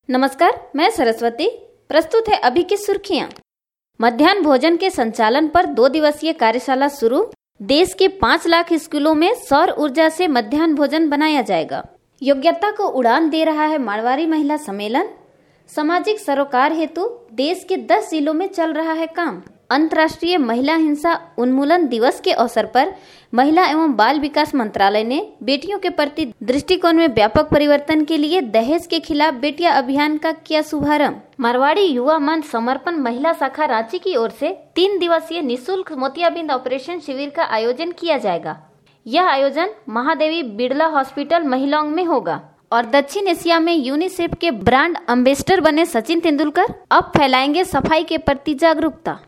नमस्कार, मैं सरस्वती। प्रस्तुत है अभी की सुर्खियां। मध्याह्न भोजन के संचालन पर 2 दिवसीय कार्यशाला शुरू। देश के 5 लाख स्कूलों में सौर ऊर्जा से मध्याह्न भोजन बनाया जाएगा। योग्यता को उड़ान दे रहा है मारवाड़ी महिला सम्मेलन। सामाजिक सरोकार हेतु देश के 10 जिलों में चल रहा है काम। अंतर्राष्ट्रीय महिला हिंसा उन्मूलन दिवस के अवसर पर महिला एवं बाल विकास मंत्रालय ने बेटियों के प्रति दृष्टिकोण में व्यापक परिवर्तन के लिए दहेज के खिलाफ बेटियां अभियान का किया शुभारंभ। मारवाड़ी युवा मंच समर्पण महिला शाखा रांची की ओर से 3 दिवसीय निःशुल्क मोतियाबिंद ऑपरेशन शिविर का आयोजन किया जाएगा। यह आयोजन महादेवी बिड़ला हॉस्पिटल महिलांग में होगा और दक्षिण एशिया में यूनिसेफ के ब्रांड एम्बेसडर बने सचिन तेंदुलकर अब फैलाएंगे सफाई के प्रति जागरूकता।